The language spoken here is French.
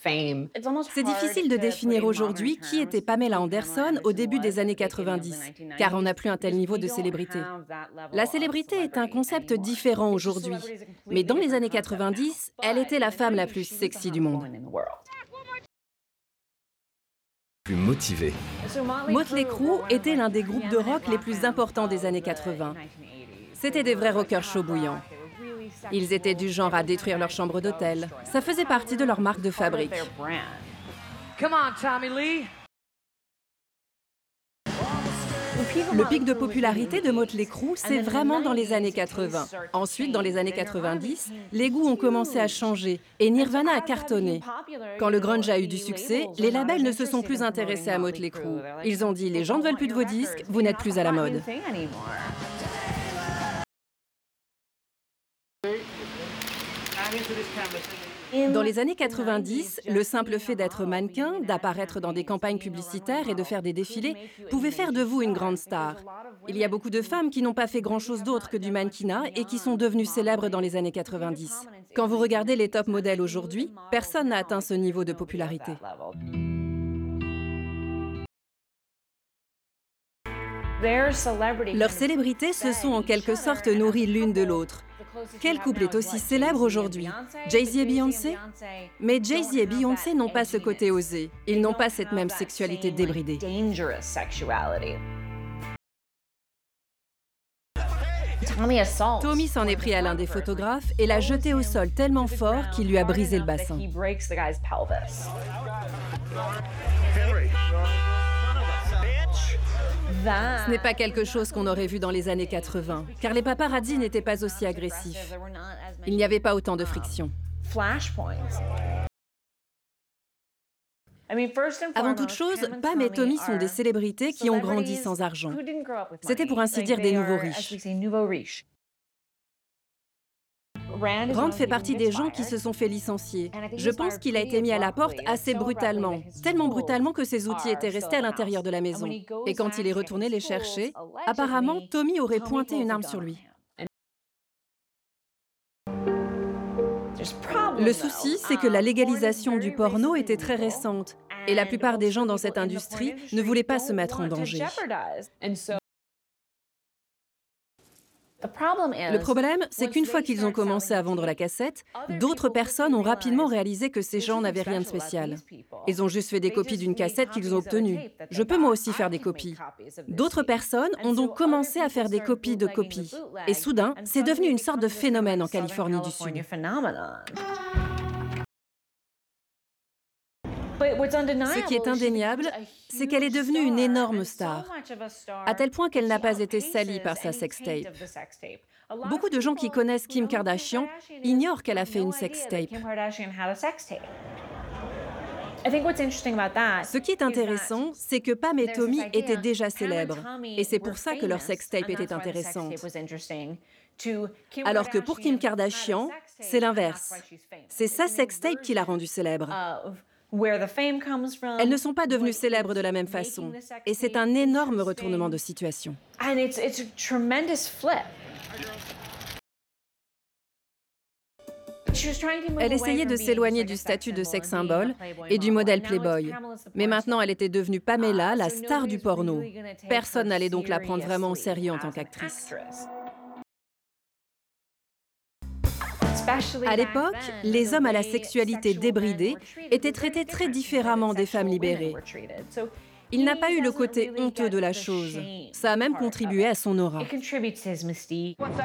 C'est difficile de définir aujourd'hui qui était Pamela Anderson au début des années 90, car on n'a plus un tel niveau de célébrité. La célébrité est un concept différent aujourd'hui, mais dans les années 90, elle était la femme la plus sexy du monde. Plus motivé. Motley Crue était l'un des groupes de rock les plus importants des années 80. C'étaient des vrais rockers chauds bouillants. Ils étaient du genre à détruire leur chambre d'hôtel. Ça faisait partie de leur marque de fabrique. Le pic de popularité de Motley Crue, c'est vraiment dans les années 80. Ensuite, dans les années 90, les goûts ont commencé à changer et Nirvana a cartonné. Quand le grunge a eu du succès, les labels ne se sont plus intéressés à Motley Crue. Ils ont dit « Les gens ne veulent plus de vos disques, vous n'êtes plus à la mode ». Dans les années 90, le simple fait d'être mannequin, d'apparaître dans des campagnes publicitaires et de faire des défilés pouvait faire de vous une grande star. Il y a beaucoup de femmes qui n'ont pas fait grand-chose d'autre que du mannequinat et qui sont devenues célèbres dans les années 90. Quand vous regardez les top modèles aujourd'hui, personne n'a atteint ce niveau de popularité. Leurs célébrités se sont en quelque sorte nourries l'une de l'autre. Quel couple est aussi célèbre aujourd'hui? Jay-Z et Beyoncé? Mais Jay-Z et Beyoncé n'ont pas ce côté osé. Ils n'ont pas cette même sexualité débridée. Tommy s'en est pris à l'un des photographes et l'a jeté au sol tellement fort qu'il lui a brisé le bassin. Ce n'est pas quelque chose qu'on aurait vu dans les années 80, car les paparazzis n'étaient pas aussi agressifs. Il n'y avait pas autant de friction. Avant toute chose, Pam et Tommy sont des célébrités qui ont grandi sans argent. C'était pour ainsi dire des nouveaux riches. Rand fait partie des gens qui se sont fait licencier. Je pense qu'il a été mis à la porte assez brutalement, tellement brutalement que ses outils étaient restés à l'intérieur de la maison. Et quand il est retourné les chercher, apparemment, Tommy aurait pointé une arme sur lui. Le souci, c'est que la légalisation du porno était très récente, et la plupart des gens dans cette industrie ne voulaient pas se mettre en danger. Le problème, c'est qu'une fois qu'ils ont commencé à vendre la cassette, d'autres personnes ont rapidement réalisé que ces gens n'avaient rien de spécial. Ils ont juste fait des copies d'une cassette qu'ils ont obtenue. Je peux moi aussi faire des copies. D'autres personnes ont donc commencé à faire des copies de copies. Et soudain, c'est devenu une sorte de phénomène en Californie du Sud. Ce qui est indéniable, c'est qu'elle est devenue une énorme star, à tel point qu'elle n'a pas été salie par sa sextape. Beaucoup de gens qui connaissent Kim Kardashian ignorent qu'elle a fait une sextape. Ce qui est intéressant, c'est que Pam et Tommy étaient déjà célèbres, et c'est pour ça que leur sextape était intéressante. Alors que pour Kim Kardashian, c'est l'inverse. C'est sa sextape qui l'a rendue célèbre. Elles ne sont pas devenues célèbres de la même façon, et c'est un énorme retournement de situation. Elle essayait de s'éloigner du statut de sex symbole et du modèle Playboy. Mais maintenant, elle était devenue Pamela, la star du porno. Personne n'allait donc la prendre vraiment au sérieux en tant qu'actrice. À l'époque, les hommes à la sexualité débridée étaient traités très différemment des femmes libérées. Il n'a pas eu le côté honteux de la chose. Ça a même contribué à son aura.